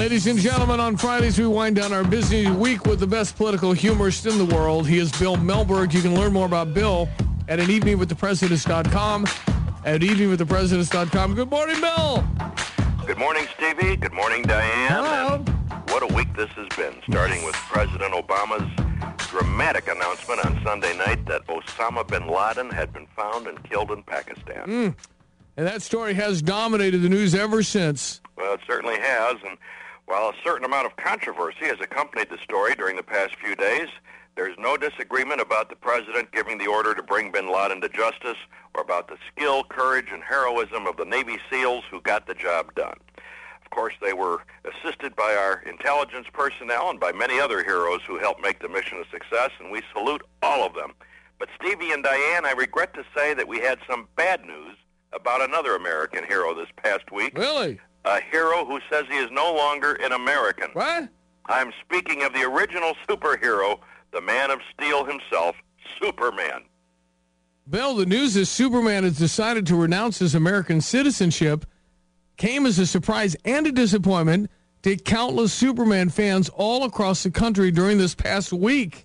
Ladies and gentlemen, on Fridays we wind down our busy week with the best political humorist in the world. He is Bill Melberg. You can learn more about Bill at aneveningwiththepresidents.com. At eveningwiththepresidents.com. Good morning, Bill. Good morning, Stevie. Good morning, Diane. Hello. And what a week this has been, starting with President Obama's dramatic announcement on Sunday night that Osama bin Laden had been found and killed in Pakistan. And that story has dominated the news ever since. Well, it certainly has, and while a certain amount of controversy has accompanied the story during the past few days, there's no disagreement about the president giving the order to bring bin Laden to justice or about the skill, courage, and heroism of the Navy SEALs who got the job done. Of course, they were assisted by our intelligence personnel and by many other heroes who helped make the mission a success, and we salute all of them. But Stevie and Diane, I regret to say that we had some bad news about another American hero this past week. Really? A hero who says he is no longer an American. What? I'm speaking of the original superhero, the Man of Steel himself, Superman. Bill, the news is Superman has decided to renounce his American citizenship came as a surprise and a disappointment to countless Superman fans all across the country during this past week.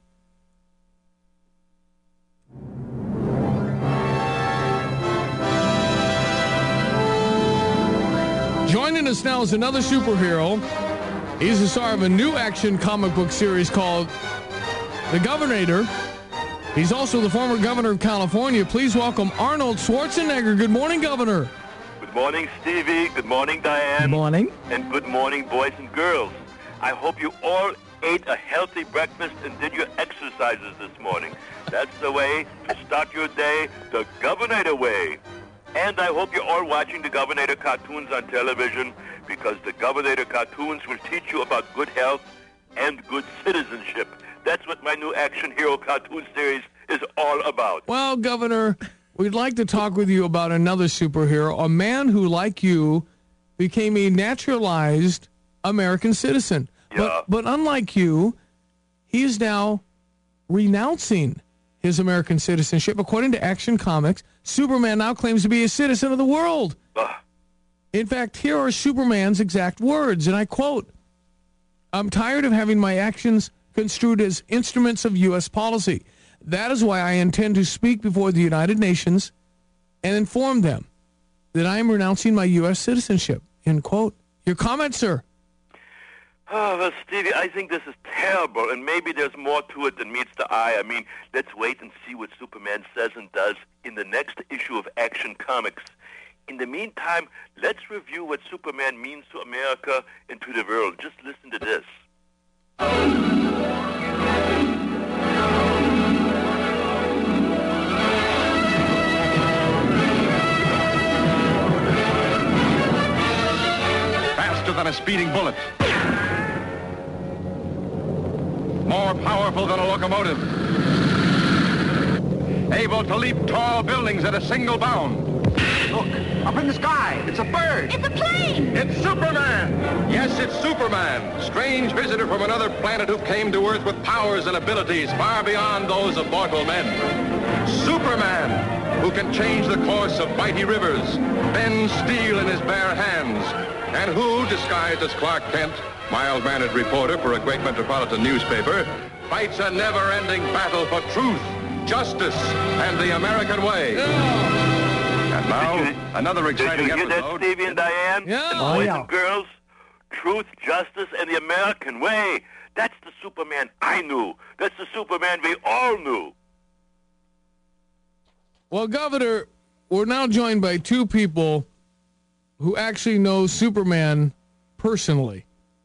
Joining us now is another superhero. He's the star of a new action comic book series called The Governator. He's also the former governor of California. Please welcome Arnold Schwarzenegger. Good morning, Governor. Good morning, Stevie. Good morning, Diane. Good morning. And good morning, boys and girls. I hope you all ate a healthy breakfast and did your exercises this morning. That's the way to start your day, the Governator way. And I hope you're all watching the Governator cartoons on television, because the Governator cartoons will teach you about good health and good citizenship. That's what my new action hero cartoon series is all about. Well, Governor, we'd like to talk with you about another superhero, a man who, like you, became a naturalized American citizen. Yeah. But unlike you, he is now renouncing his American citizenship. According to Action Comics, Superman now claims to be a citizen of the world. In fact, here are Superman's exact words, and I quote, "I'm tired of having my actions construed as instruments of U.S. policy. That is why I intend to speak before the United Nations and inform them that I am renouncing my U.S. citizenship." End quote. Your comment, sir? Oh, well, Stevie, I think this is terrible, and maybe there's more to it than meets the eye. I mean, let's wait and see what Superman says and does in the next issue of Action Comics. In the meantime, let's review what Superman means to America and to the world. Just listen to this. Faster than a speeding bullet. More powerful than a locomotive. Able to leap tall buildings at a single bound. Look, up in the sky. It's a bird. It's a plane! It's Superman! Yes, it's Superman, strange visitor from another planet who came to Earth with powers and abilities far beyond those of mortal men. Superman, who can change the course of mighty rivers, bend steel in his bare hands, and who, disguised as Clark Kent, mild-mannered reporter for a great metropolitan newspaper, fights a never-ending battle for truth, justice, and the American way. And now, another exciting Did you hear that, episode. Stevie and Diane? Yeah. And Oh, boys yeah. and girls, truth, justice, and the American way. That's the Superman I knew. That's the Superman we all knew. Well, Governor, we're now joined by two people who actually know Superman personally.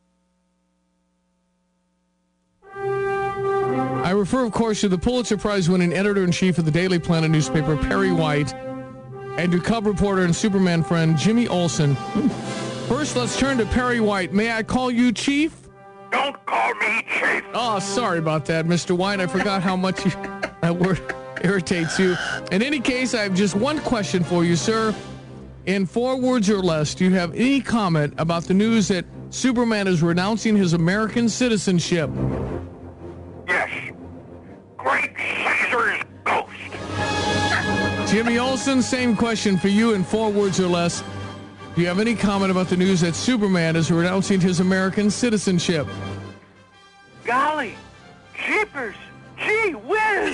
I refer, of course, to the Pulitzer Prize-winning editor-in-chief of the Daily Planet newspaper, Perry White, and to Cub reporter and Superman friend, Jimmy Olsen. First, let's turn to Perry White. May I call you Chief? Don't call me Chief. Oh, sorry about that, Mr. White. I forgot how much that word irritates you. In any case, I have just one question for you, sir. In 4 words or less, do you have any comment about the news that Superman is renouncing his American citizenship? Yes. Great Caesar's ghost. Jimmy Olsen, same question for you in 4 words or less. Do you have any comment about the news that Superman is renouncing his American citizenship? Golly, jeepers, gee whiz.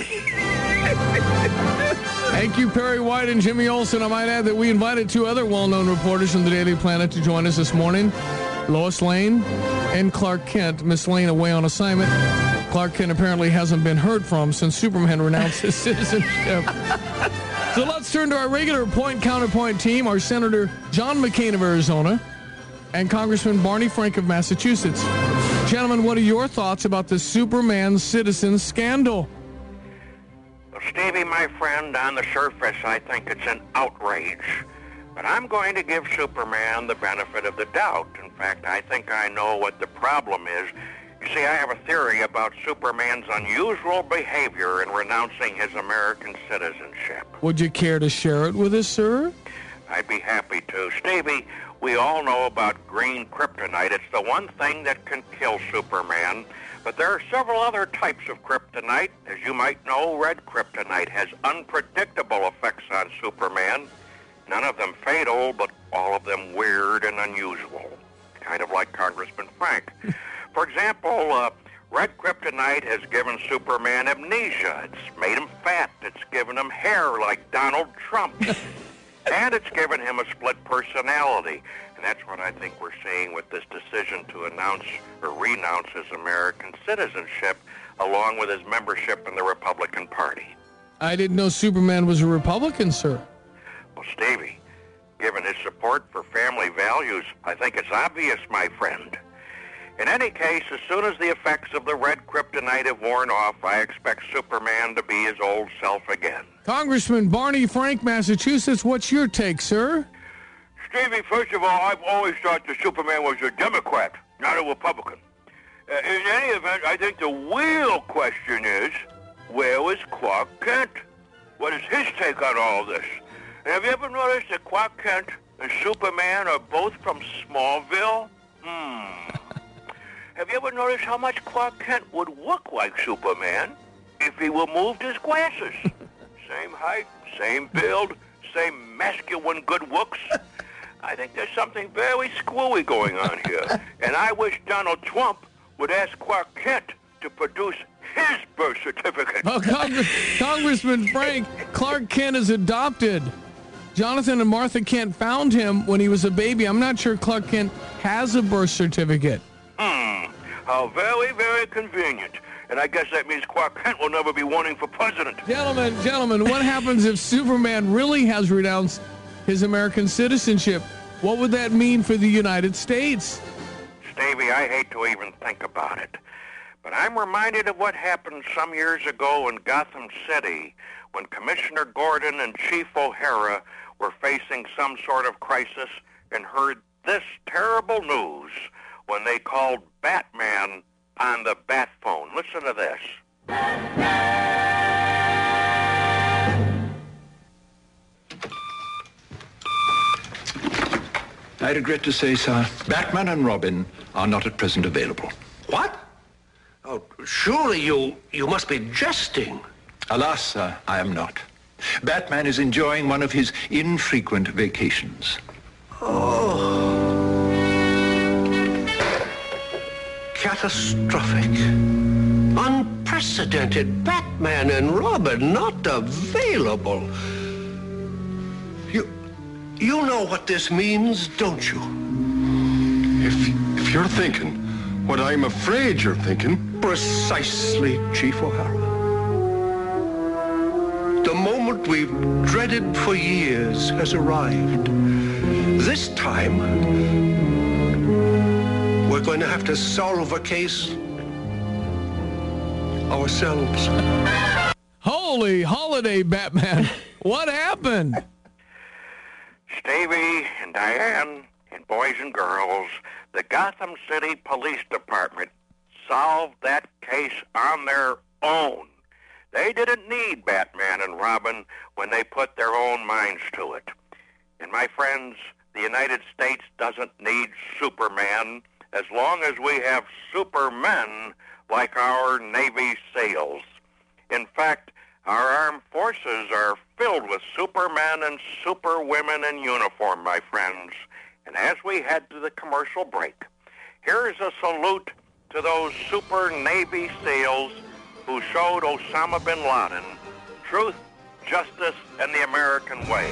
Thank you, Perry White and Jimmy Olsen. I might add that we invited two other well-known reporters from the Daily Planet to join us this morning, Lois Lane and Clark Kent. Miss Lane away on assignment. Clark Kent apparently hasn't been heard from since Superman renounced his citizenship. So let's turn to our regular point-counterpoint team, our Senator John McCain of Arizona and Congressman Barney Frank of Massachusetts. Gentlemen, what are your thoughts about the Superman citizen scandal? Well, Stevie, my friend, on the surface, I think it's an outrage. But I'm going to give Superman the benefit of the doubt. In fact, I think I know what the problem is. You see, I have a theory about Superman's unusual behavior in renouncing his American citizenship. Would you care to share it with us, sir? I'd be happy to. Stevie, we all know about green kryptonite. It's the one thing that can kill Superman. But there are several other types of kryptonite. As you might know, red kryptonite has unpredictable effects on Superman. None of them fatal, but all of them weird and unusual. Kind of like Congressman Frank. For example, red kryptonite has given Superman amnesia. It's made him fat. It's given him hair like Donald Trump. And it's given him a split personality. And that's what I think we're seeing with this decision to announce or renounce his American citizenship along with his membership in the Republican Party. I didn't know Superman was a Republican, sir. Well, Stevie, given his support for family values, I think it's obvious, my friend. In any case, as soon as the effects of the red kryptonite have worn off, I expect Superman to be his old self again. Congressman Barney Frank, Massachusetts, what's your take, sir? Stevie, first of all, I've always thought that Superman was a Democrat, not a Republican. In any event, I think the real question is, where was Clark Kent? What is his take on all this? And have you ever noticed that Clark Kent and Superman are both from Smallville? Have you ever noticed how much Clark Kent would look like Superman if he removed his glasses? Same height, same build, same masculine good looks. I think there's something very screwy going on here. And I wish Donald Trump would ask Clark Kent to produce his birth certificate. Oh, Congressman Frank, Clark Kent is adopted. Jonathan and Martha Kent found him when he was a baby. I'm not sure Clark Kent has a birth certificate. How very, very convenient. And I guess that means Clark Kent will never be running for president. Gentlemen, what happens if Superman really has renounced his American citizenship? What would that mean for the United States? Stevie, I hate to even think about it. But I'm reminded of what happened some years ago in Gotham City when Commissioner Gordon and Chief O'Hara were facing some sort of crisis and heard this terrible news when they called Batman on the bat phone. Listen to this. I regret to say, sir, Batman and Robin are not at present available. What? Oh, surely you must be jesting. Alas, sir, I am not. Batman is enjoying one of his infrequent vacations. Oh. Catastrophic. Unprecedented. Batman and Robin not available. You know what this means, don't you? If you're thinking what I'm afraid you're thinking... Precisely, Chief O'Hara. The moment we've dreaded for years has arrived. This time, we're going to have to solve a case ourselves. Holy holiday, Batman. What happened? Stevie and Diane and boys and girls, the Gotham City Police Department solved that case on their own. They didn't need Batman and Robin when they put their own minds to it. And my friends, the United States doesn't need Superman as long as we have supermen like our Navy SEALs. In fact, our armed forces are filled with supermen and superwomen in uniform, my friends. And as we head to the commercial break, here's a salute to those super Navy SEALs who showed Osama bin Laden truth, justice, and the American way.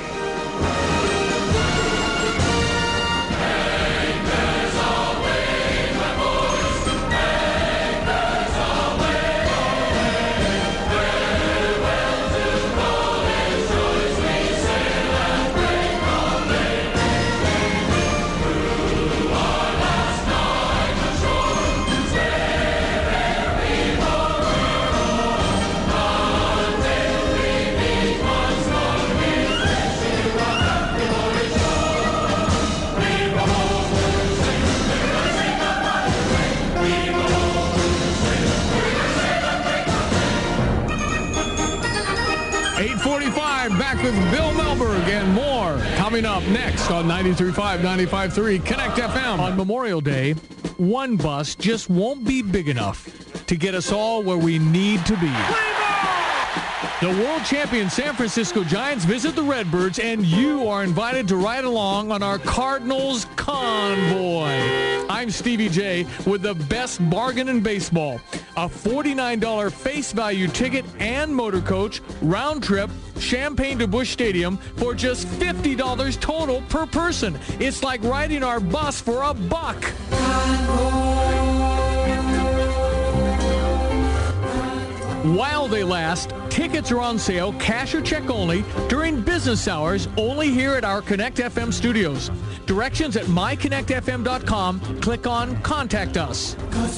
Back with Bill Melberg and more coming up next on 93.5, 95.3 Connect FM. On Memorial Day, one bus just won't be big enough to get us all where we need to be. The world champion San Francisco Giants visit the Redbirds, and you are invited to ride along on our Cardinals convoy. I'm Stevie J with the best bargain in baseball. A $49 face value ticket and motor coach, round trip, Champaign to Busch Stadium for just $50 total per person. It's like riding our bus for $1. While they last, tickets are on sale, cash or check only, during business hours, only here at our Connect FM studios. Directions at myconnectfm.com. Click on Contact Us.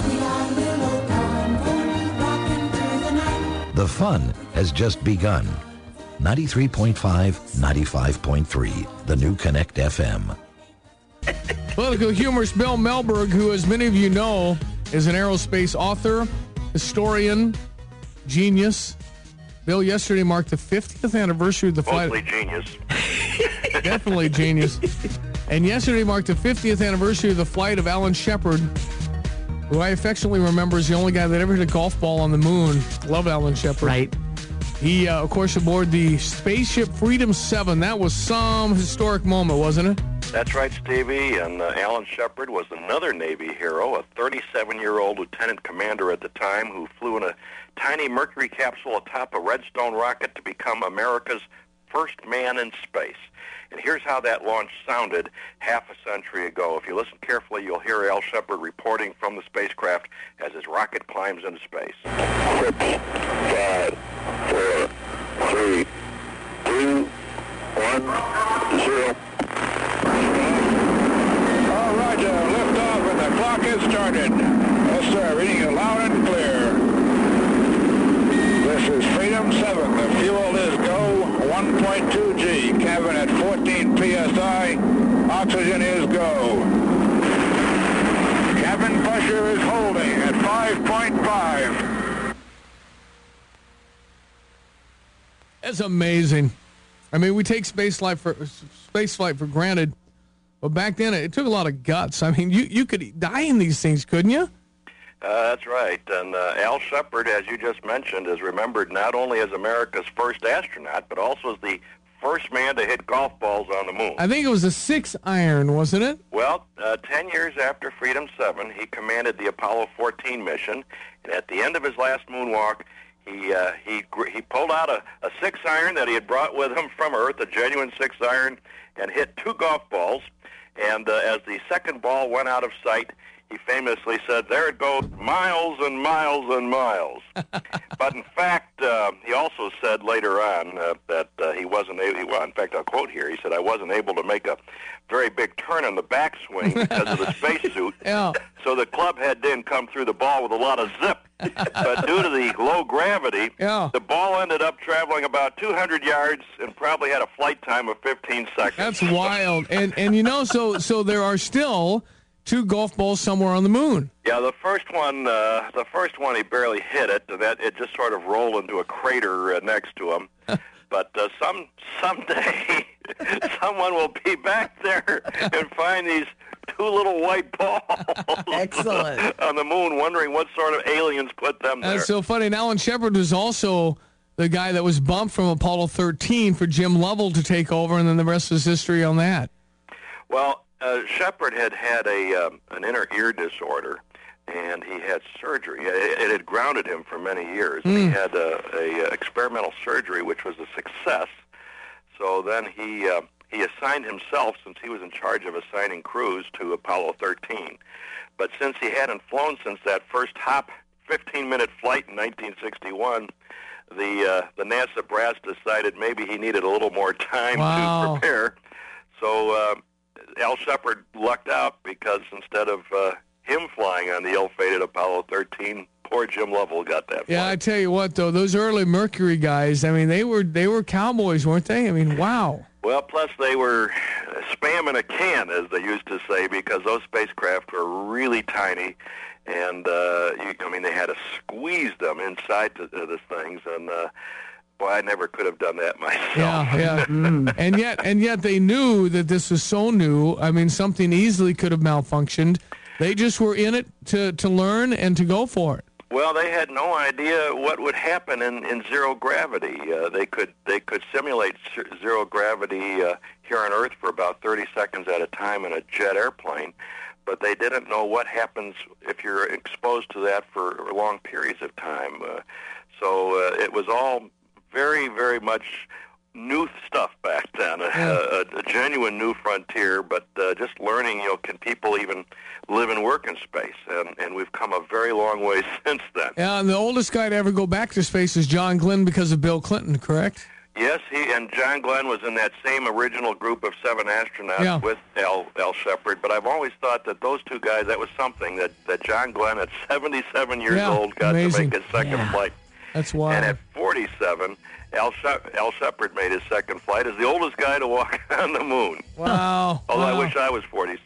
The fun has just begun. 93.5, 95.3, the new Connect FM. Political humorist Bill Melberg, who, as many of you know, is an aerospace author, historian, genius. Bill, yesterday marked the 50th anniversary of the flight. Mostly genius. Definitely genius. And yesterday marked the 50th anniversary of the flight of Alan Shepard, who I affectionately remember as the only guy that ever hit a golf ball on the moon. Love Alan Shepard. Right. He, of course, aboard the Spaceship Freedom 7. That was some historic moment, wasn't it? That's right, Stevie. And Alan Shepard was another Navy hero, a 37-year-old lieutenant commander at the time who flew in a tiny Mercury capsule atop a Redstone rocket to become America's first man in space. And here's how that launch sounded half a century ago. If you listen carefully, you'll hear Al Shepard reporting from the spacecraft as his rocket climbs into space. 6, 5, 4, 3, 2, 1, 0. All Roger, lift off and the clock has started. Yes, sir, reading it loud and clear. This is Freedom 7. The fuel is go, 1.2 G. Cabin at 14 PSI. Oxygen is go. Cabin pressure is holding at 5.5. That's amazing. I mean, we take space flight for granted, but back then it took a lot of guts. I mean, you could die in these things, couldn't you? That's right. And Al Shepard, as you just mentioned, is remembered not only as America's first astronaut, but also as the first man to hit golf balls on the moon. I think it was a 6-iron, wasn't it? Well, 10 years after Freedom 7, he commanded the Apollo 14 mission, and at the end of his last moonwalk, he pulled out a 6-iron that he had brought with him from Earth, a genuine 6-iron, and hit 2 golf balls. And as the second ball went out of sight, he famously said, "There it goes, miles and miles and miles." But in fact, he also said later on that he wasn't able, well, in fact, I'll quote here, he said, "I wasn't able to make a very big turn on the backswing because of the spacesuit." Yeah. So the club head didn't come through the ball with a lot of zip. But due to the low gravity, the ball ended up traveling about 200 yards and probably had a flight time of 15 seconds. That's wild. And you know, so there are still 2 golf balls somewhere on the moon. Yeah, the first one he barely hit it. That it just sort of rolled into a crater next to him. But someday someone will be back there and find these 2 little white balls Excellent. on the moon, wondering what sort of aliens put them there. That's so funny. And Alan Shepard was also the guy that was bumped from Apollo 13 for Jim Lovell to take over, and then the rest is history on that. Well, Shepard had an inner ear disorder, and he had surgery. It had grounded him for many years. And he had a experimental surgery, which was a success. So then he assigned himself, since he was in charge of assigning crews, to Apollo 13. But since he hadn't flown since that first hop, 15-minute flight in 1961, the NASA brass decided maybe he needed a little more time to prepare. So Al Shepard lucked out, because instead of him flying on the ill-fated Apollo 13, poor Jim Lovell got that flight. Yeah, I tell you what, though, those early Mercury guys, I mean, they were cowboys, weren't they? I mean, wow. Well, plus they were spam in a can, as they used to say, because those spacecraft were really tiny, and they had to squeeze them inside the things, and boy, I never could have done that myself. Yeah. And yet they knew that this was so new. I mean, something easily could have malfunctioned. They just were in it to learn and to go for it. Well, they had no idea what would happen in zero gravity. They could simulate zero gravity here on Earth for about 30 seconds at a time in a jet airplane, but they didn't know what happens if you're exposed to that for long periods of time. So it was all very, very much new stuff back then, a genuine new frontier, but just learning, can people even live and work in space? And we've come a very long way since then. Yeah, and the oldest guy to ever go back to space is John Glenn, because of Bill Clinton, correct? Yes, John Glenn was in that same original group of 7 astronauts with Al Shepard, but I've always thought that those two guys, that was something, that John Glenn at 77 years old got to make his second flight. That's wild. And at 47, Al Shepard made his second flight as the oldest guy to walk on the moon. Wow. Although I wish I was 47.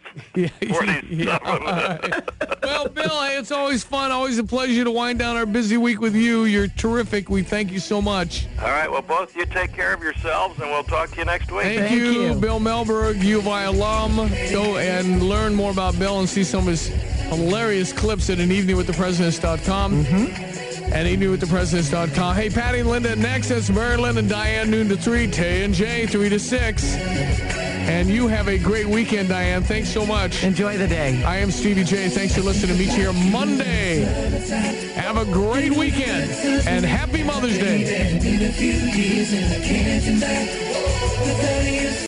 Well, Bill, hey, it's always fun, always a pleasure to wind down our busy week with you. You're terrific. We thank you so much. All right, well, both you take care of yourselves, and we'll talk to you next week. Thank you, Bill Melberg, U of I alum. Go and learn more about Bill and see some of his hilarious clips at aneveningwiththepresidents.com. At eveningwiththepresidents.com. Hey, Patty and Linda next. That's Marilyn and Diane, noon to 3. Tay and Jay, 3 to 6. And you have a great weekend, Diane. Thanks so much. Enjoy the day. I am Stevie J. Thanks for listening. Meet you here Monday. Have a great weekend. And happy Mother's Day.